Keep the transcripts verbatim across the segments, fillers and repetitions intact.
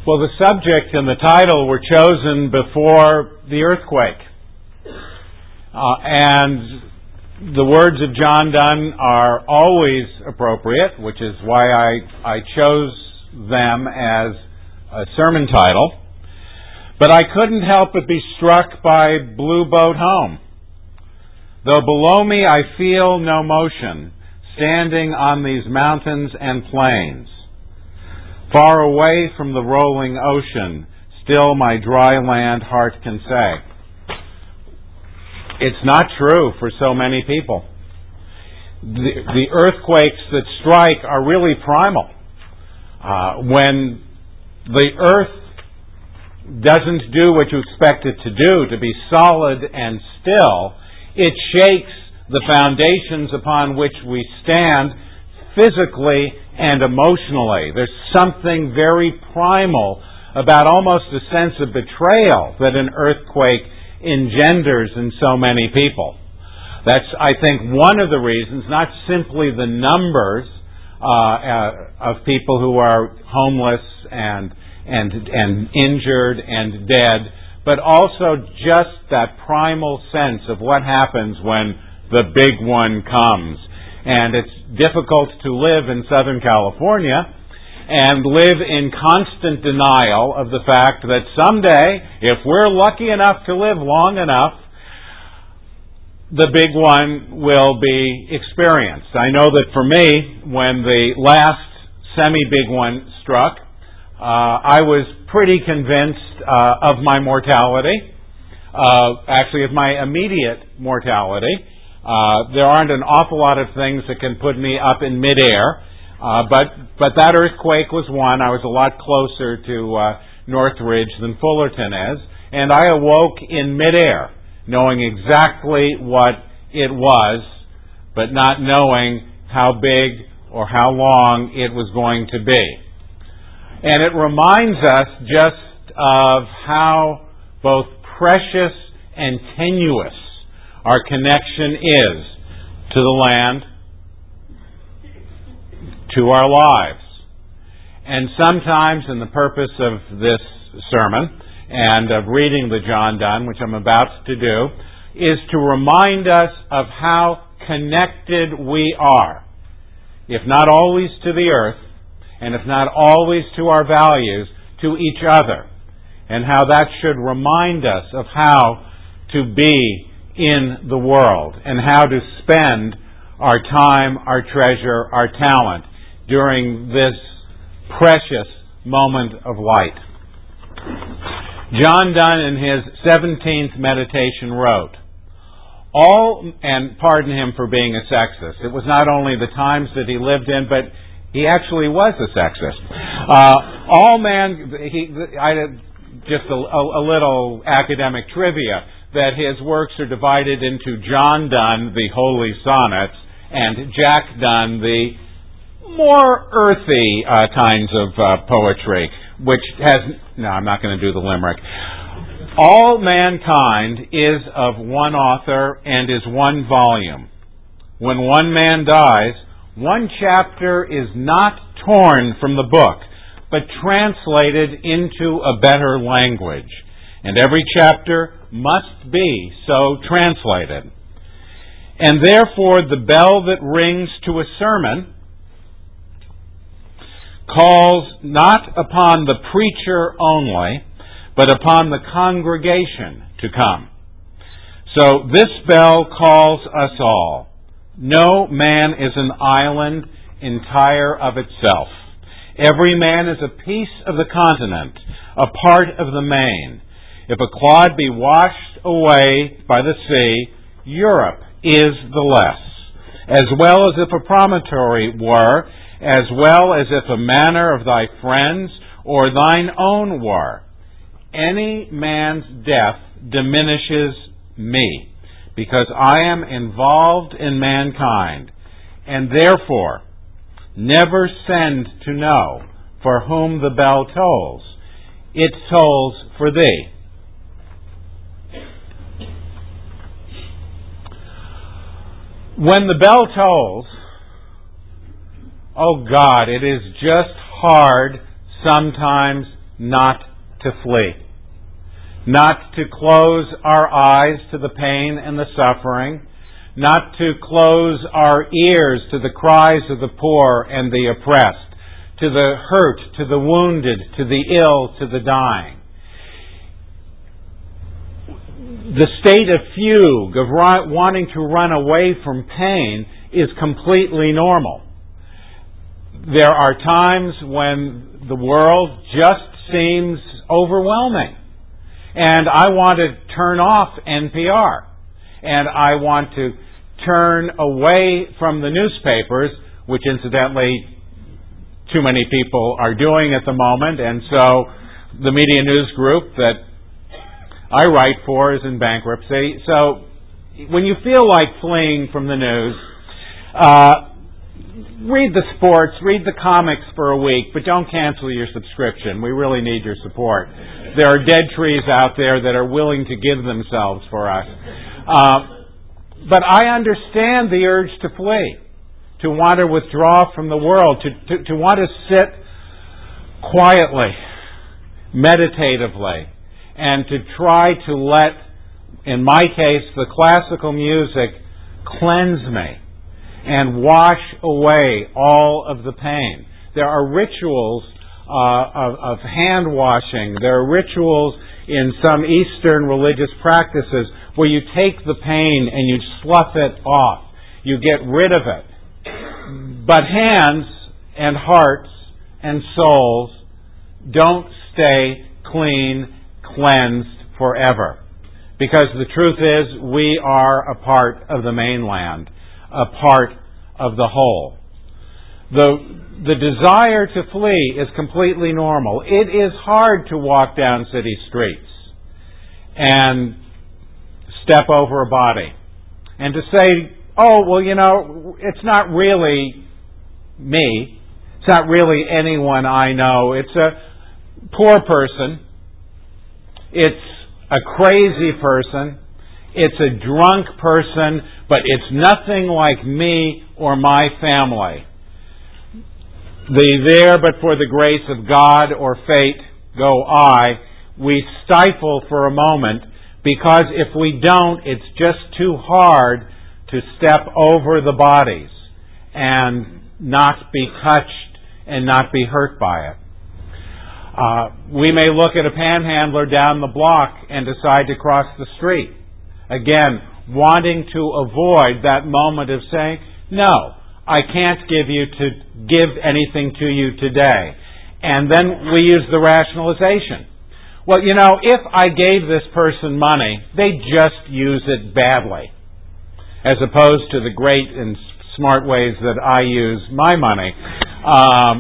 Well, the subject and the title were chosen before the earthquake. Uh, and the words of John Donne are always appropriate, which is why I, I chose them as a sermon title. But I couldn't help but be struck by Blue Boat Home. Though below me I feel no motion, standing on these mountains and plains. Far away from the rolling ocean, still my dry land heart can say. It's not true for so many people. The, the earthquakes that strike are really primal. Uh, when the earth doesn't do what you expect it to do, to be solid and still, it shakes the foundations upon which we stand physically and emotionally. There's something very primal about almost a sense of betrayal that an earthquake engenders in so many people. That's, I think, one of the reasons, not simply the numbers uh, uh, of people who are homeless and, and, and injured and dead, but also just that primal sense of what happens when the big one comes. And it's difficult to live in Southern California and live in constant denial of the fact that someday, if we're lucky enough to live long enough, the big one will be experienced. I know that for me, when the last semi-big one struck, uh, I was pretty convinced uh, of my mortality, uh, actually of my immediate mortality. Uh, there aren't an awful lot of things that can put me up in midair, uh, but but that earthquake was one. I was a lot closer to uh, Northridge than Fullerton is, and I awoke in midair, knowing exactly what it was, but not knowing how big or how long it was going to be. And it reminds us just of how both precious and tenuous our connection is to the land, to our lives. And sometimes, in the purpose of this sermon and of reading the John Donne, which I'm about to do, is to remind us of how connected we are, if not always to the earth, and if not always to our values, to each other, and how that should remind us of how to be in the world and how to spend our time, our treasure, our talent during this precious moment of light. John Donne, in his seventeenth meditation, wrote, all, and pardon him for being a sexist, it was not only the times that he lived in, but he actually was a sexist. Uh, all man, he, I, just a, a, a little academic trivia, that his works are divided into John Donne, the Holy Sonnets, and Jack Donne, the more earthy uh, kinds of uh, poetry, which has... No, I'm not going to do the limerick. All mankind is of one author and is one volume. When one man dies, one chapter is not torn from the book, but translated into a better language. And every chapter must be so translated. And therefore the bell that rings to a sermon calls not upon the preacher only, but upon the congregation to come. So this bell calls us all. No man is an island entire of itself. Every man is a piece of the continent, a part of the main. If a clod be washed away by the sea, Europe is the less, as well as if a promontory were, as well as if a manor of thy friends or thine own were. Any man's death diminishes me, because I am involved in mankind, and therefore never send to know for whom the bell tolls. It tolls for thee. When the bell tolls, oh God, it is just hard sometimes not to flee. Not to close our eyes to the pain and the suffering. Not to close our ears to the cries of the poor and the oppressed, to the hurt, to the wounded, to the ill, to the dying. The state of fugue, of run, wanting to run away from pain, is completely normal. There are times when the world just seems overwhelming, and I want to turn off N P R, and I want to turn away from the newspapers, which incidentally too many people are doing at the moment, and so the Media News Group that I write for is in bankruptcy. So when you feel like fleeing from the news, uh, read the sports, read the comics for a week, but don't cancel your subscription. We really need your support. There are dead trees out there that are willing to give themselves for us. Uh, but I understand the urge to flee, to want to withdraw from the world, to, to, to want to sit quietly, meditatively, and to try to let, in my case, the classical music cleanse me and wash away all of the pain. There are rituals uh, of, of hand washing. There are rituals in some Eastern religious practices where you take the pain and you slough it off. You get rid of it. But hands and hearts and souls don't stay clean, cleansed forever. Because the truth is, we are a part of the mainland, a part of the whole. The, the desire to flee is completely normal. It is hard to walk down city streets and step over a body and to say, oh, well, you know, it's not really me. It's not really anyone I know. It's a poor person. It's a crazy person. It's a drunk person, but it's nothing like me or my family. The there but for the grace of God or fate go I. We stifle for a moment because if we don't, it's just too hard to step over the bodies and not be touched and not be hurt by it. Uh, we may look at a panhandler down the block and decide to cross the street. Again, wanting to avoid that moment of saying, no, I can't give you to give anything to you today. And then we use the rationalization. Well, you know, if I gave this person money, they just use it badly, as opposed to the great and smart ways that I use my money. Um,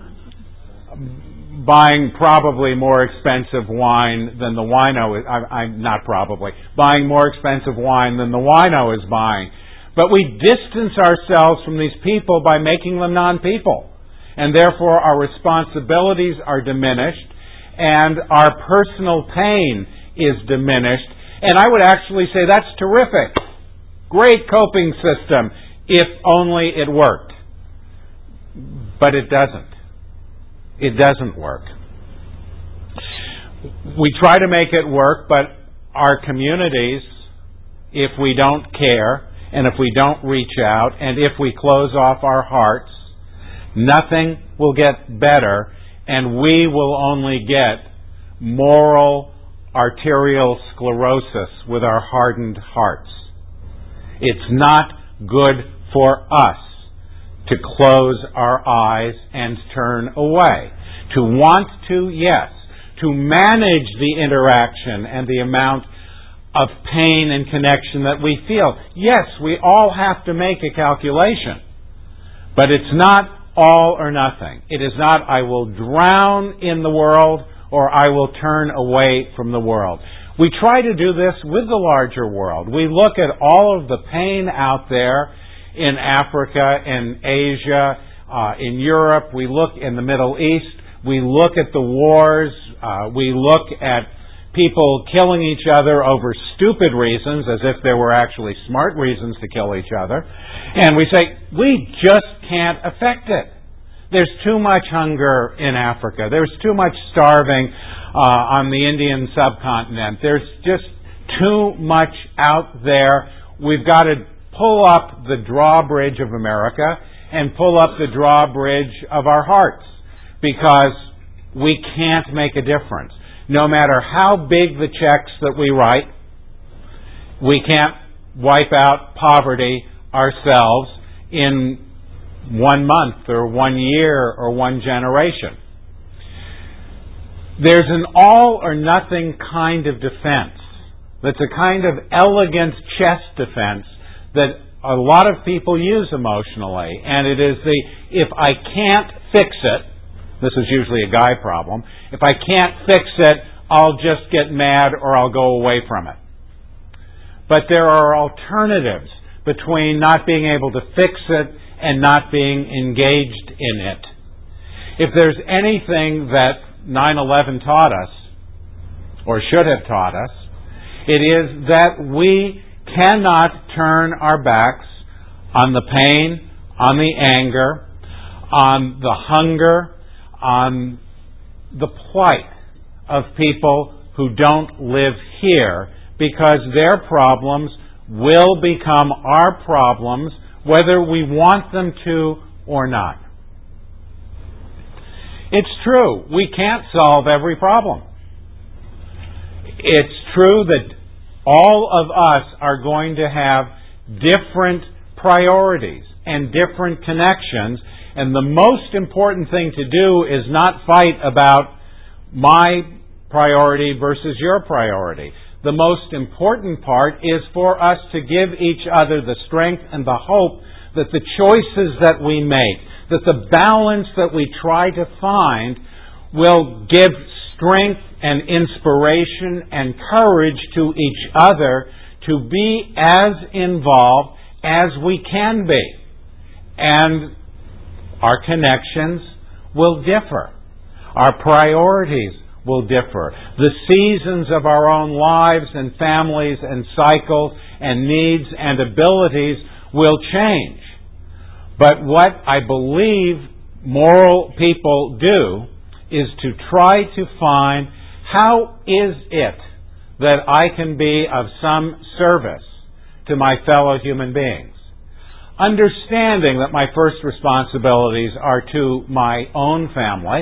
buying probably more expensive wine than the wino is, I, I'm not probably, buying more expensive wine than the wino is buying. But we distance ourselves from these people by making them non-people. And therefore our responsibilities are diminished and our personal pain is diminished. And I would actually say that's terrific. Great coping system if only it worked. But it doesn't. It doesn't work. We try to make it work, but our communities, if we don't care, and if we don't reach out, and if we close off our hearts, nothing will get better, and we will only get moral arterial sclerosis with our hardened hearts. It's not good for us to close our eyes and turn away. To want to, yes. To manage the interaction and the amount of pain and connection that we feel. Yes, we all have to make a calculation. But it's not all or nothing. It is not, I will drown in the world or I will turn away from the world. We try to do this with the larger world. We look at all of the pain out there in Africa, in Asia, uh, in Europe. We look in the Middle East. We look at the wars. Uh, we look at people killing each other over stupid reasons, as if there were actually smart reasons to kill each other. And we say, we just can't affect it. There's too much hunger in Africa. There's too much starving uh, on the Indian subcontinent. There's just too much out there. We've got to pull up the drawbridge of America and pull up the drawbridge of our hearts, because we can't make a difference. No matter how big the checks that we write, we can't wipe out poverty ourselves in one month or one year or one generation. There's an all or nothing kind of defense that's a kind of elegant chest defense that a lot of people use emotionally, and it is the, if I can't fix it, this is usually a guy problem, if I can't fix it, I'll just get mad or I'll go away from it. But there are alternatives between not being able to fix it and not being engaged in it. If there's anything that nine eleven taught us, or should have taught us, it is that we cannot turn our backs on the pain, on the anger, on the hunger, on the plight of people who don't live here, because their problems will become our problems whether we want them to or not. It's true, we can't solve every problem. It's true that all of us are going to have different priorities and different connections, and the most important thing to do is not fight about my priority versus your priority. The most important part is for us to give each other the strength and the hope that the choices that we make, that the balance that we try to find will give strength and inspiration and courage to each other to be as involved as we can be. And our connections will differ. Our priorities will differ. The seasons of our own lives and families and cycles and needs and abilities will change. But what I believe moral people do is to try to find, how is it that I can be of some service to my fellow human beings? Understanding that my first responsibilities are to my own family,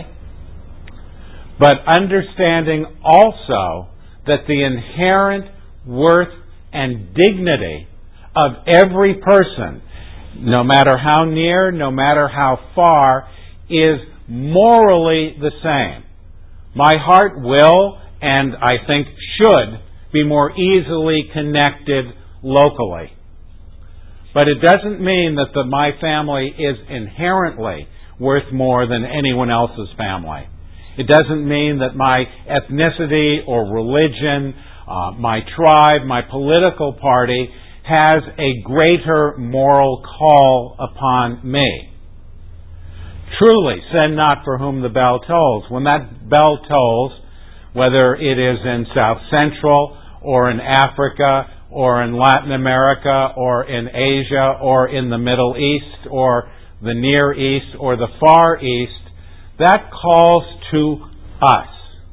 but understanding also that the inherent worth and dignity of every person, no matter how near, no matter how far, is morally the same. My heart will, and I think should, be more easily connected locally. But it doesn't mean that the, my family is inherently worth more than anyone else's family. It doesn't mean that my ethnicity or religion, uh, my tribe, my political party has a greater moral call upon me. Truly, send not for whom the bell tolls. When that bell tolls, whether it is in South Central or in Africa or in Latin America or in Asia or in the Middle East or the Near East or the Far East, that calls to us.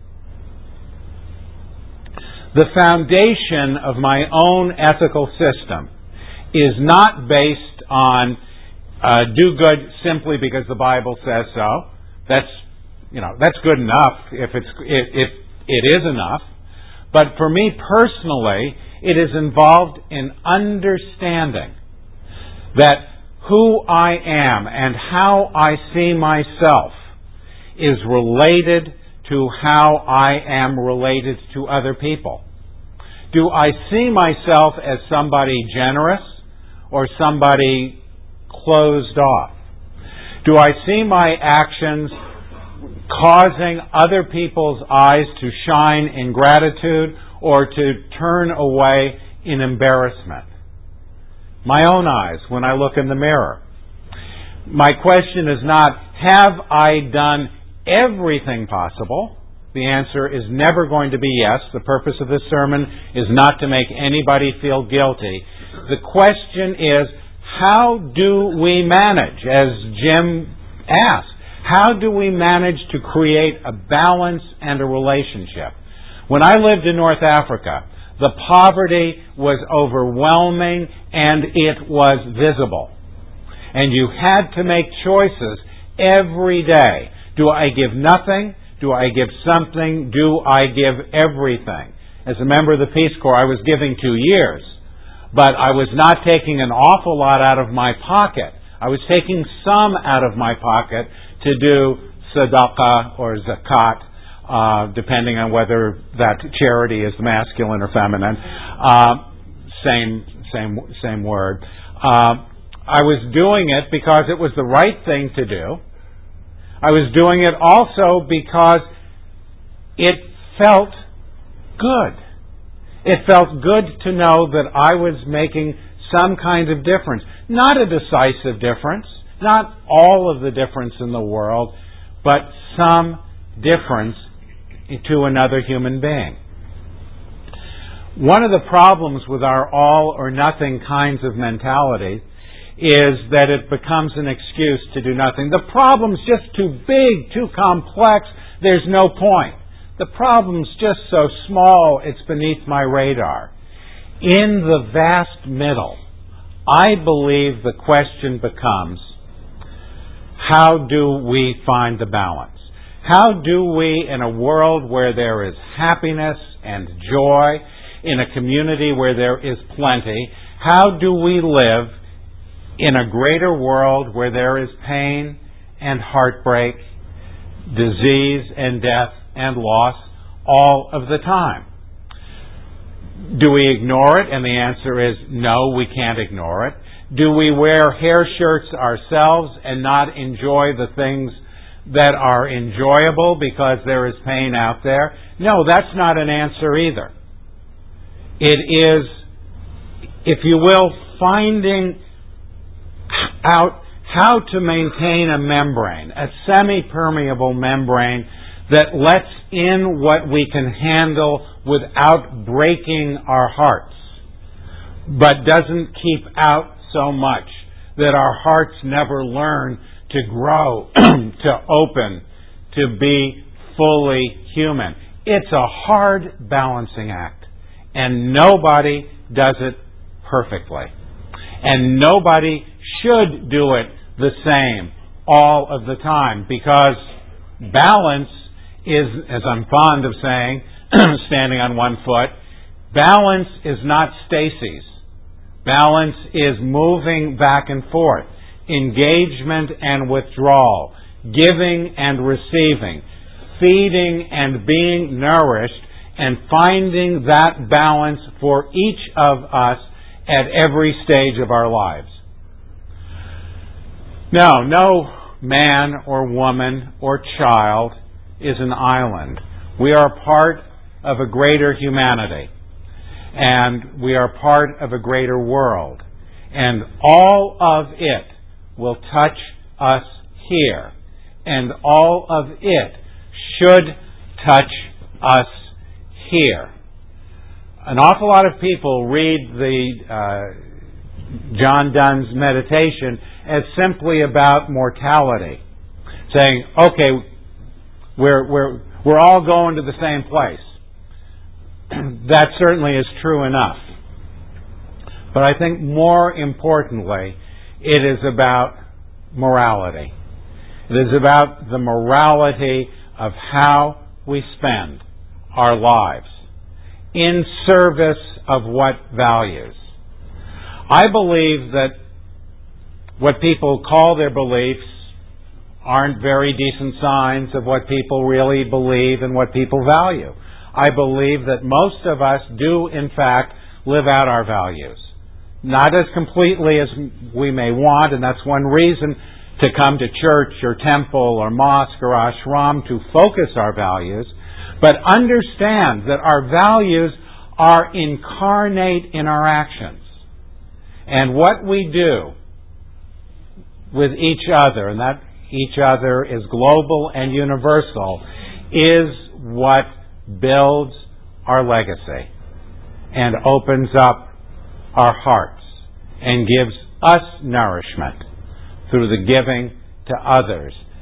The foundation of my own ethical system is not based on uh, do good simply because the Bible says so. That's, you know, that's good enough if it's if, if it is enough. But for me personally, it is involved in understanding that who I am and how I see myself is related to how I am related to other people. Do I see myself as somebody generous or somebody closed off? Do I see my actions causing other people's eyes to shine in gratitude or to turn away in embarrassment? My own eyes when I look in the mirror. My question is not, have I done everything possible? The answer is never going to be yes. The purpose of this sermon is not to make anybody feel guilty. The question is, how do we manage, as Jim asked, How do we manage to create a balance and a relationship? When I lived in North Africa, the poverty was overwhelming and it was visible. And you had to make choices every day. Do I give nothing? Do I give something? Do I give everything? As a member of the Peace Corps, I was giving two years. But I was not taking an awful lot out of my pocket. I was taking some out of my pocket to do tzedakah or zakat, uh, depending on whether that charity is masculine or feminine. Uh, same, same, same word. Uh, I was doing it because it was the right thing to do. I was doing it also because it felt good. It felt good to know that I was making some kind of difference. Not a decisive difference, not all of the difference in the world, but some difference to another human being. One of the problems with our all or nothing kinds of mentality is that it becomes an excuse to do nothing. The problem's just too big, too complex, there's no point. The problem's just so small, it's beneath my radar. In the vast middle, I believe the question becomes, how do we find the balance? How do we, in a world where there is happiness and joy, in a community where there is plenty, how do we live in a greater world where there is pain and heartbreak, disease and death and loss all of the time? Do we ignore it? And the answer is no, we can't ignore it. Do we wear hair shirts ourselves and not enjoy the things that are enjoyable because there is pain out there? No, that's not an answer either. It is, if you will, finding out how to maintain a membrane, a semi-permeable membrane that lets in what we can handle without breaking our hearts, but doesn't keep out so much that our hearts never learn to grow, to open, to be fully human. It's a hard balancing act, and nobody does it perfectly. And nobody should do it the same all of the time, because balance is, as I'm fond of saying, standing on one foot, balance is not stasis. Balance is moving back and forth, engagement and withdrawal, giving and receiving, feeding and being nourished, and finding that balance for each of us at every stage of our lives. No, no man or woman or child is an island. We are part of a greater humanity, and we are part of a greater world, and all of it will touch us here, and all of it should touch us here. An awful lot of people read the uh, John Donne's meditation as simply about mortality, saying, okay, we're we're we're all going to the same place. That certainly is true enough. But I think more importantly, it is about morality. It is about the morality of how we spend our lives in service of what values. I believe that what people call their beliefs aren't very decent signs of what people really believe and what people value. I believe that most of us do, in fact, live out our values. Not as completely as we may want, and that's one reason to come to church or temple or mosque or ashram, to focus our values, but understand that our values are incarnate in our actions. And what we do with each other, and that each other is global and universal, is what builds our legacy and opens up our hearts and gives us nourishment through the giving to others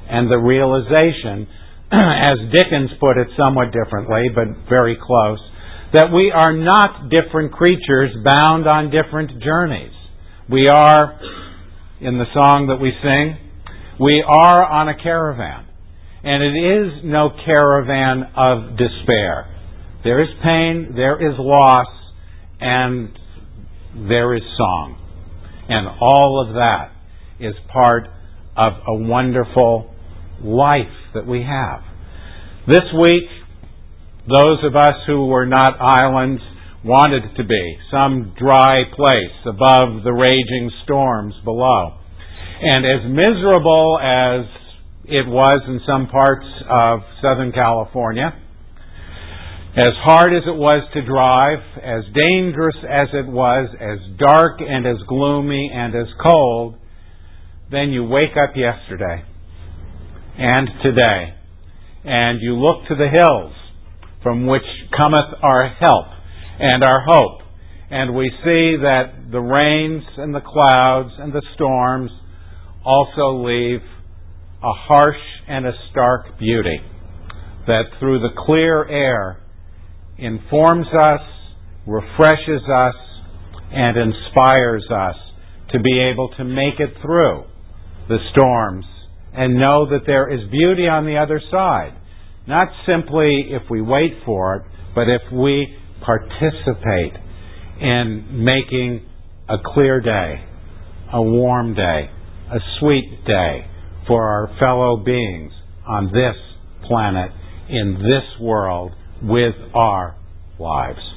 and the realization, as Dickens put it somewhat differently, but very close, that we are not different creatures bound on different journeys. We are, in the song that we sing, we are on a caravan. And it is no caravan of despair. There is pain, there is loss, and there is song. And all of that is part of a wonderful life that we have. This week, those of us who were not islands wanted to be some dry place above the raging storms below. And as miserable as it was in some parts of Southern California, as hard as it was to drive, as dangerous as it was, as dark and as gloomy and as cold, then you wake up yesterday and today, and you look to the hills from which cometh our help and our hope, and we see that the rains and the clouds and the storms also leave a harsh and a stark beauty that through the clear air informs us, refreshes us, and inspires us to be able to make it through the storms and know that there is beauty on the other side. Not simply if we wait for it, but if we participate in making a clear day, a warm day, a sweet day for our fellow beings on this planet, in this world, with our lives.